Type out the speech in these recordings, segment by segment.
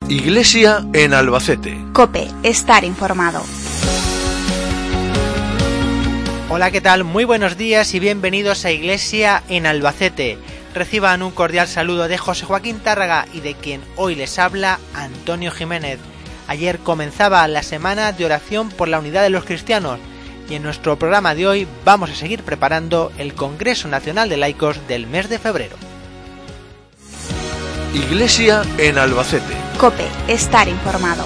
Iglesia en Albacete. COPE, estar informado. Hola, ¿qué tal? Muy buenos días y bienvenidos a Iglesia en Albacete. Reciban un cordial saludo de José Joaquín Tárraga y de quien hoy les habla, Antonio Jiménez. Ayer comenzaba la semana de oración por la unidad de los cristianos y en nuestro programa de hoy vamos a seguir preparando el Congreso Nacional de Laicos del mes de febrero. Iglesia en Albacete. COPE, estar informado.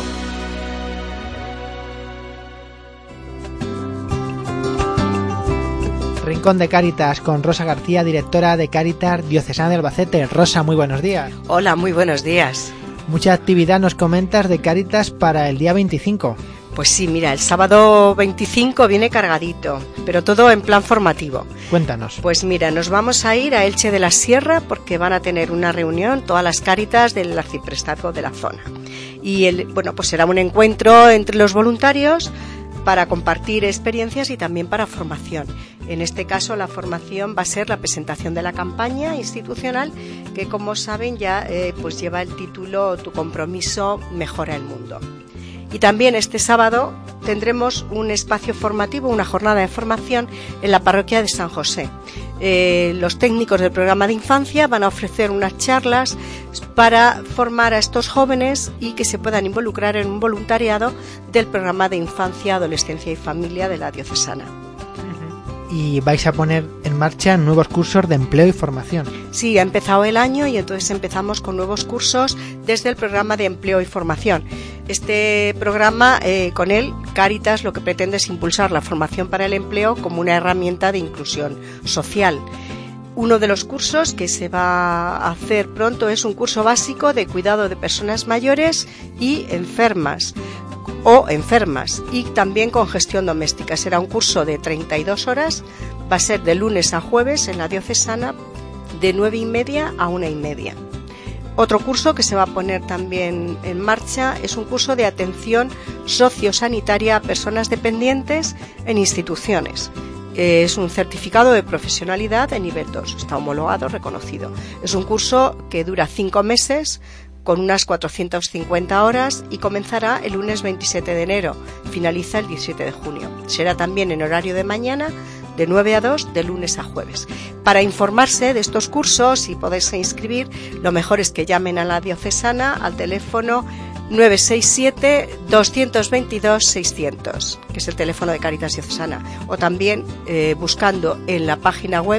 Rincón de Cáritas con Rosa García, directora de Cáritas Diocesana de Albacete. Rosa, muy buenos días. Hola, muy buenos días. Mucha actividad nos comentas de Cáritas para el día 25. Pues sí, mira, el sábado 25 viene cargadito, pero todo en plan formativo. Cuéntanos. Pues mira, nos vamos a ir a Elche de la Sierra porque van a tener una reunión todas las Cáritas del arciprestazgo de la zona. Y pues será un encuentro entre los voluntarios para compartir experiencias y también para formación. En este caso la formación va a ser la presentación de la campaña institucional que, como saben, ya pues lleva el título Tu compromiso mejora el mundo. Y también este sábado tendremos un espacio formativo, una jornada de formación en la parroquia de San José. Los técnicos del programa de infancia van a ofrecer unas charlas para formar a estos jóvenes y que se puedan involucrar en un voluntariado del programa de infancia, adolescencia y familia de la diocesana. Y vais a poner en marcha nuevos cursos de empleo y formación. Sí, ha empezado el año y entonces empezamos con nuevos cursos desde el programa de empleo y formación. Este programa, con él, Cáritas lo que pretende es impulsar la formación para el empleo como una herramienta de inclusión social. Uno de los cursos que se va a hacer pronto es un curso básico de cuidado de personas mayores y enfermas y también con gestión doméstica. Será un curso de 32 horas, va a ser de lunes a jueves en la diocesana de 9:30 a 1:30. Otro curso que se va a poner también en marcha es un curso de atención sociosanitaria a personas dependientes en instituciones. Es un certificado de profesionalidad de nivel 2, está homologado, reconocido. Es un curso que dura 5 meses, con unas 450 horas y comenzará el lunes 27 de enero, finaliza el 17 de junio. Será también en horario de mañana, de 9 a 2, de lunes a jueves. Para informarse de estos cursos y poderse inscribir, lo mejor es que llamen a la diocesana al teléfono 967-222-600, que es el teléfono de Cáritas Diocesana, o también buscando en la página web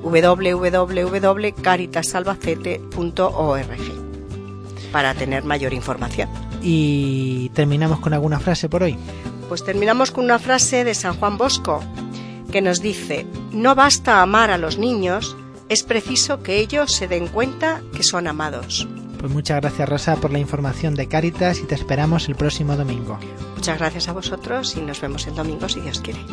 www.caritasalbacete.org. para tener mayor información. ¿Y terminamos con alguna frase por hoy? Pues terminamos con una frase de San Juan Bosco que nos dice: no basta amar a los niños, es preciso que ellos se den cuenta que son amados. Pues muchas gracias, Rosa, por la información de Cáritas y te esperamos el próximo domingo. Muchas gracias a vosotros y nos vemos el domingo si Dios quiere.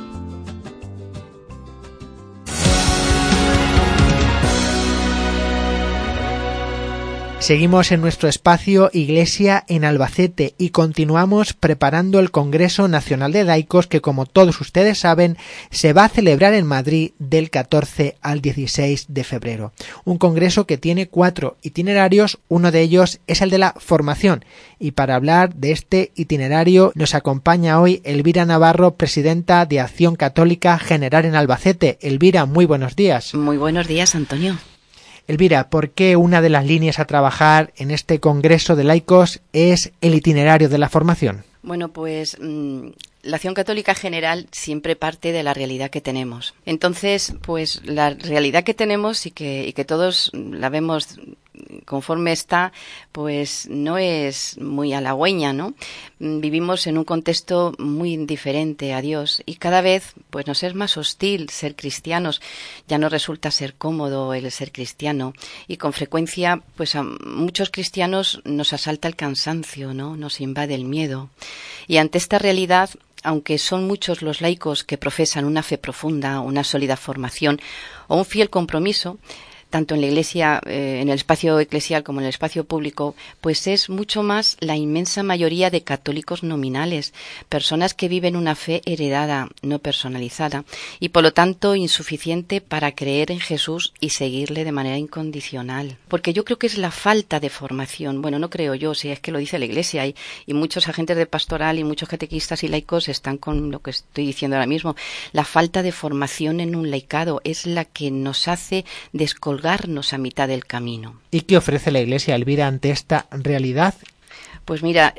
Seguimos en nuestro espacio Iglesia en Albacete y continuamos preparando el Congreso Nacional de Laicos que, como todos ustedes saben, se va a celebrar en Madrid del 14 al 16 de febrero. Un congreso que tiene 4 itinerarios, uno de ellos es el de la formación. Y para hablar de este itinerario nos acompaña hoy Elvira Navarro, presidenta de Acción Católica General en Albacete. Elvira, muy buenos días. Muy buenos días, Antonio. Elvira, ¿por qué una de las líneas a trabajar en este Congreso de Laicos es el itinerario de la formación? Bueno, pues la Acción Católica General siempre parte de la realidad que tenemos. Entonces, pues la realidad que tenemos y que todos la vemos conforme está, pues no es muy halagüeña, ¿no? Vivimos en un contexto muy diferente a Dios y cada vez pues nos es más hostil ser cristianos, ya no resulta ser cómodo el ser cristiano y con frecuencia pues a muchos cristianos nos asalta el cansancio, ¿no? Nos invade el miedo y ante esta realidad, aunque son muchos los laicos que profesan una fe profunda, una sólida formación o un fiel compromiso, tanto en la Iglesia, en el espacio eclesial como en el espacio público, pues es mucho más la inmensa mayoría de católicos nominales, personas que viven una fe heredada, no personalizada, y por lo tanto insuficiente para creer en Jesús y seguirle de manera incondicional. Porque yo creo que es la falta de formación, bueno, no creo yo, si es que lo dice la Iglesia, y muchos agentes de pastoral y muchos catequistas y laicos están con lo que estoy diciendo ahora mismo. La falta de formación en un laicado es la que nos hace descolgarnos a mitad del camino. ¿Y qué ofrece la Iglesia, Elvira, ante esta realidad? Pues mira,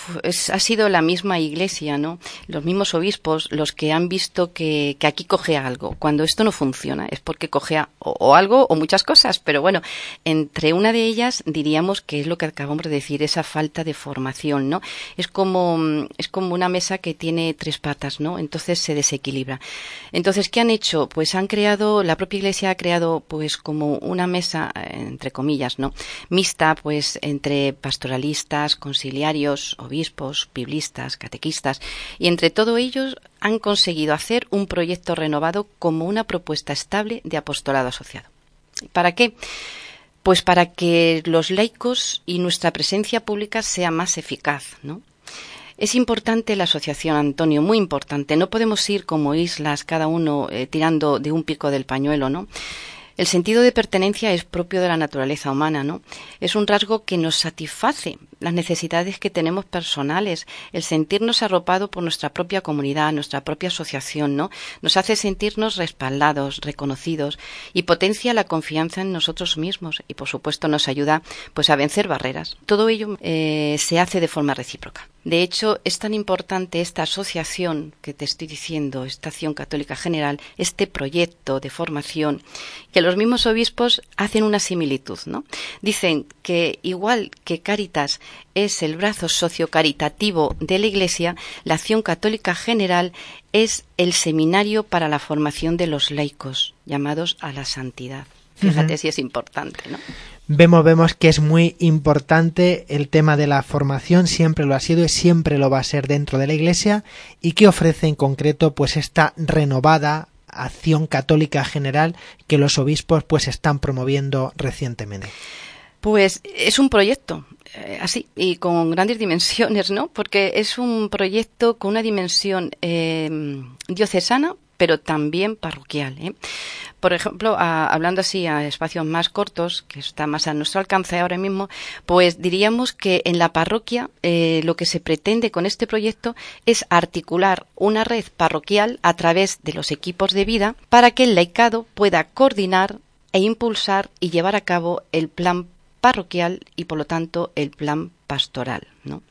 ha sido la misma Iglesia, ¿no? Los mismos obispos los que han visto que aquí cojea algo. Cuando esto no funciona es porque cojea o algo o muchas cosas, pero bueno, entre una de ellas diríamos que es lo que acabamos de decir, esa falta de formación, ¿no? Es como una mesa que tiene 3 patas, ¿no? Entonces se desequilibra. Entonces, ¿qué han hecho? Pues la propia Iglesia ha creado pues como una mesa, entre comillas, ¿no? Mixta, pues entre pastoralistas, conciliarios, obispos, biblistas, catequistas, y entre todos ellos han conseguido hacer un proyecto renovado como una propuesta estable de apostolado asociado. ¿Para qué? Pues para que los laicos y nuestra presencia pública sea más eficaz, ¿no? Es importante la asociación, Antonio, muy importante. No podemos ir como islas, cada uno tirando de un pico del pañuelo, ¿no? El sentido de pertenencia es propio de la naturaleza humana, ¿no? Es un rasgo que nos satisface las necesidades que tenemos personales, el sentirnos arropados por nuestra propia comunidad, nuestra propia asociación, ¿no? Nos hace sentirnos respaldados, reconocidos y potencia la confianza en nosotros mismos y, por supuesto, nos ayuda pues a vencer barreras. Todo ello se hace de forma recíproca. De hecho, es tan importante esta asociación que te estoy diciendo, esta Acción Católica General, este proyecto de formación, que los mismos obispos hacen una similitud, ¿no? Dicen que igual que Cáritas es el brazo sociocaritativo de la Iglesia, la Acción Católica General es el seminario para la formación de los laicos, llamados a la santidad. Fíjate si es importante, ¿no? Vemos que es muy importante el tema de la formación, siempre lo ha sido y siempre lo va a ser dentro de la Iglesia, y que ofrece en concreto pues esta renovada Acción Católica General que los obispos pues están promoviendo recientemente. Pues es un proyecto así y con grandes dimensiones, ¿no? Porque es un proyecto con una dimensión diocesana, pero también parroquial, ¿eh? Por ejemplo, hablando así a espacios más cortos, que está más a nuestro alcance ahora mismo, pues diríamos que en la parroquia lo que se pretende con este proyecto es articular una red parroquial a través de los equipos de vida para que el laicado pueda coordinar e impulsar y llevar a cabo el plan parroquial y, por lo tanto, el plan pastoral, ¿no?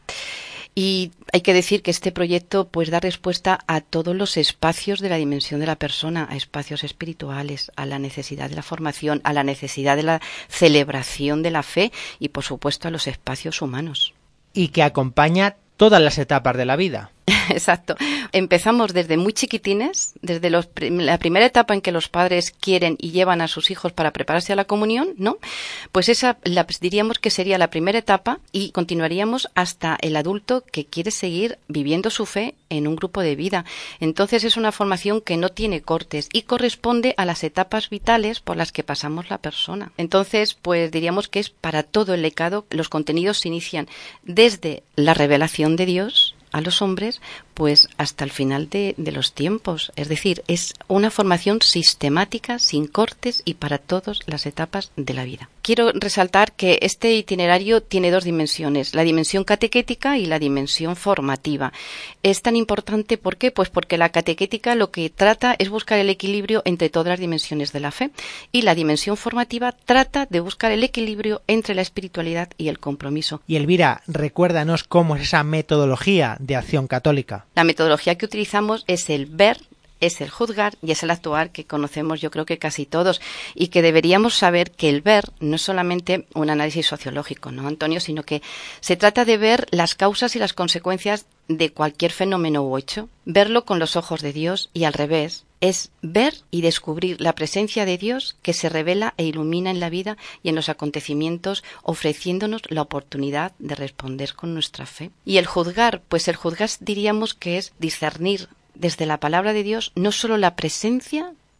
Y hay que decir que este proyecto pues da respuesta a todos los espacios de la dimensión de la persona, a espacios espirituales, a la necesidad de la formación, a la necesidad de la celebración de la fe y, por supuesto, a los espacios humanos. Y que acompaña todas las etapas de la vida. Exacto. Empezamos desde muy chiquitines, desde la primera etapa en que los padres quieren y llevan a sus hijos para prepararse a la comunión, ¿no? Pues esa diríamos que sería la primera etapa y continuaríamos hasta el adulto que quiere seguir viviendo su fe en un grupo de vida. Entonces es una formación que no tiene cortes y corresponde a las etapas vitales por las que pasamos la persona. Entonces, pues diríamos que es para todo el laicado. Los contenidos se inician desde la revelación de Dios a los hombres, pues hasta el final de los tiempos. Es decir, es una formación sistemática, sin cortes y para todas las etapas de la vida. Quiero resaltar que este itinerario tiene 2 dimensiones, la dimensión catequética y la dimensión formativa. Es tan importante, ¿por qué? Pues porque la catequética lo que trata es buscar el equilibrio entre todas las dimensiones de la fe y la dimensión formativa trata de buscar el equilibrio entre la espiritualidad y el compromiso. Y Elvira, recuérdanos cómo es esa metodología de Acción Católica. La metodología que utilizamos es el ver, es el juzgar y es el actuar, que conocemos yo creo que casi todos, y que deberíamos saber que el ver no es solamente un análisis sociológico, ¿no, Antonio?, sino que se trata de ver las causas y las consecuencias de cualquier fenómeno u hecho, verlo con los ojos de Dios y al revés. Es ver y descubrir la presencia de Dios que se revela e ilumina en la vida y en los acontecimientos, ofreciéndonos la oportunidad de responder con nuestra fe. Y el juzgar, pues el juzgar diríamos que es discernir desde la palabra de Dios no solo la presencia,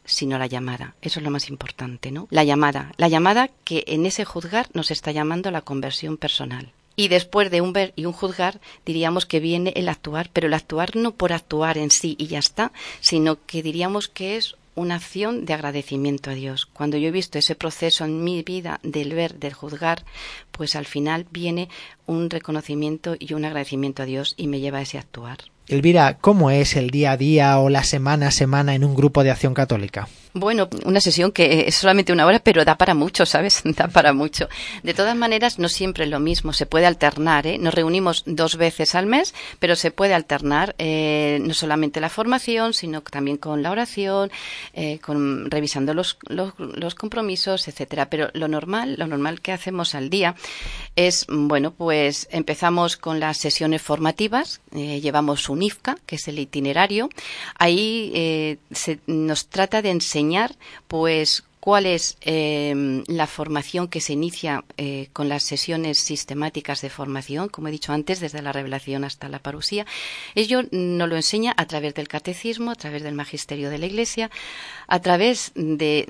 sino la llamada. Eso es lo más importante, ¿no? La llamada que en ese juzgar nos está llamando a la conversión personal. Y después de un ver y un juzgar, diríamos que viene el actuar, pero el actuar no por actuar en sí y ya está, sino que diríamos que es una acción de agradecimiento a Dios. Cuando yo he visto ese proceso en mi vida del ver, del juzgar, pues al final viene un reconocimiento y un agradecimiento a Dios y me lleva a ese actuar. Elvira, ¿cómo es el día a día o la semana a semana en un grupo de Acción Católica? Bueno, una sesión que es solamente 1 hora, pero da para mucho, ¿sabes? Da para mucho. De todas maneras, no siempre es lo mismo, se puede alternar, ¿eh? Nos reunimos 2 veces al mes, pero se puede alternar, no solamente la formación, sino también con la oración, revisando los compromisos, etcétera. Pero lo normal que hacemos al día es, bueno, pues empezamos con las sesiones formativas, llevamos un IFCA, que es el itinerario. Ahí nos trata de enseñar pues cuál es la formación que se inicia con las sesiones sistemáticas de formación, como he dicho antes, desde la revelación hasta la parusía. Ello nos lo enseña a través del catecismo, a través del magisterio de la Iglesia, a través de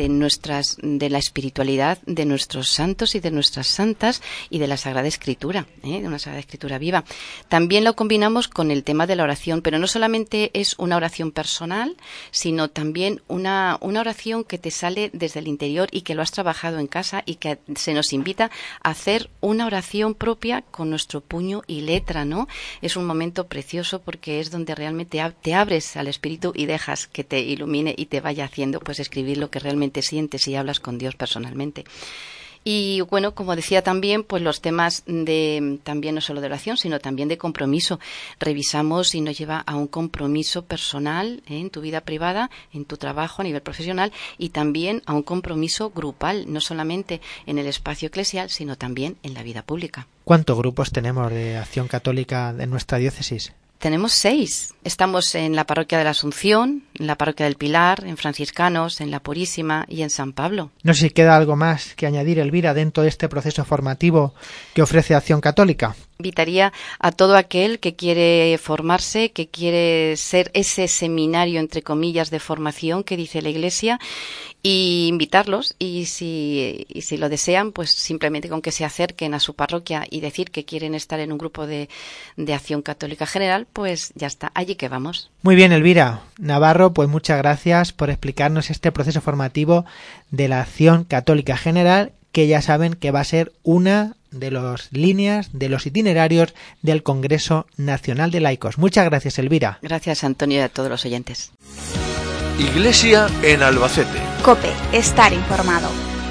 la espiritualidad de nuestros santos y de nuestras santas y de la Sagrada Escritura, de una Sagrada Escritura viva. También lo combinamos con el tema de la oración, pero no solamente es una oración personal, sino también una oración que te sale desde el interior y que lo has trabajado en casa y que se nos invita a hacer una oración propia con nuestro puño y letra, ¿no? Es un momento precioso porque es donde realmente te abres al Espíritu y dejas que te ilumine y te vaya haciendo pues escribir lo que realmente sientes y hablas con Dios personalmente. Y bueno, como decía también, pues los temas también no solo de oración, sino también de compromiso. Revisamos y nos lleva a un compromiso personal en tu vida privada, en tu trabajo a nivel profesional y también a un compromiso grupal, no solamente en el espacio eclesial, sino también en la vida pública. ¿Cuántos grupos tenemos de Acción Católica en nuestra diócesis? Tenemos 6. Estamos en la parroquia de la Asunción, en la parroquia del Pilar, en Franciscanos, en la Purísima y en San Pablo. No sé si queda algo más que añadir, Elvira, dentro de este proceso formativo que ofrece Acción Católica. Invitaría a todo aquel que quiere formarse, que quiere ser ese seminario, entre comillas, de formación que dice la Iglesia, y invitarlos, y si lo desean, pues simplemente con que se acerquen a su parroquia y decir que quieren estar en un grupo de Acción Católica General, pues ya está, allí que vamos. Muy bien, Elvira Navarro, pues muchas gracias por explicarnos este proceso formativo de la Acción Católica General, que ya saben que va a ser una de las líneas, de los itinerarios del Congreso Nacional de Laicos. Muchas gracias, Elvira. Gracias, Antonio, y a todos los oyentes. Iglesia en Albacete. COPE, estar informado.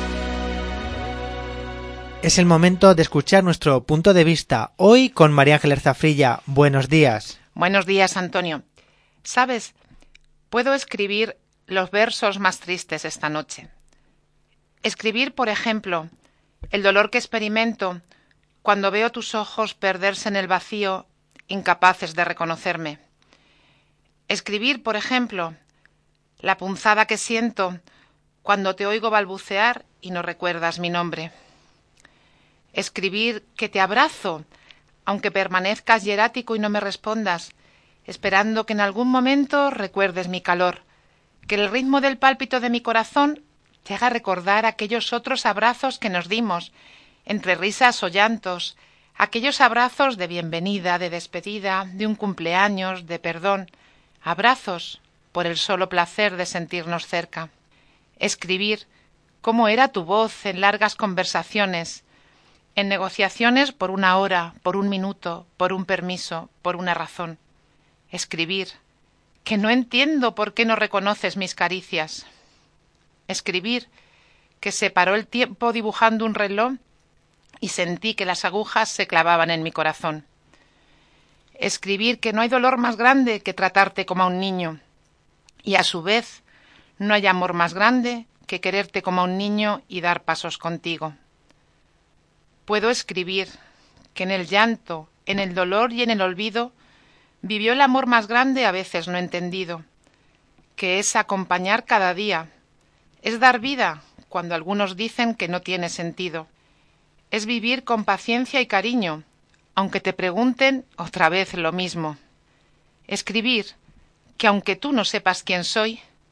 Es el momento de escuchar nuestro punto de vista. Hoy con María Ángeles Zafrilla. Buenos días. Buenos días, Antonio. ¿Sabes? Puedo escribir los versos más tristes esta noche. Escribir, por ejemplo, el dolor que experimento cuando veo tus ojos perderse en el vacío, incapaces de reconocerme. Escribir, por ejemplo, la punzada que siento cuando te oigo balbucear y no recuerdas mi nombre. Escribir que te abrazo, aunque permanezcas hierático y no me respondas, esperando que en algún momento recuerdes mi calor, que el ritmo del pálpito de mi corazón te haga recordar aquellos otros abrazos que nos dimos, entre risas o llantos, aquellos abrazos de bienvenida, de despedida, de un cumpleaños, de perdón, abrazos por el solo placer de sentirnos cerca. Escribir cómo era tu voz en largas conversaciones, en negociaciones por 1 hora, por 1 minuto, por un permiso, por una razón. Escribir que no entiendo por qué no reconoces mis caricias. Escribir que se paró el tiempo dibujando un reloj y sentí que las agujas se clavaban en mi corazón. Escribir que no hay dolor más grande que tratarte como a un niño y a su vez no hay amor más grande que quererte como a un niño y dar pasos contigo. Puedo escribir que en el llanto, en el dolor y en el olvido vivió el amor más grande a veces no entendido, que es acompañar cada día, es dar vida cuando algunos dicen que no tiene sentido, es vivir con paciencia y cariño, aunque te pregunten otra vez lo mismo. Escribir que aunque tú no sepas quién soy,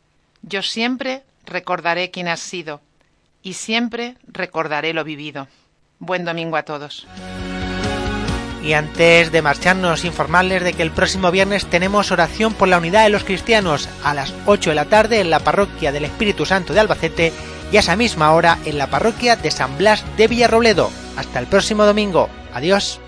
Yo siempre recordaré quién has sido y siempre recordaré lo vivido. Buen domingo a todos. Y antes de marcharnos, informarles de que el próximo viernes tenemos oración por la unidad de los cristianos a las 8 de la tarde en la parroquia del Espíritu Santo de Albacete y a esa misma hora en la parroquia de San Blas de Villarrobledo. Hasta el próximo domingo. Adiós.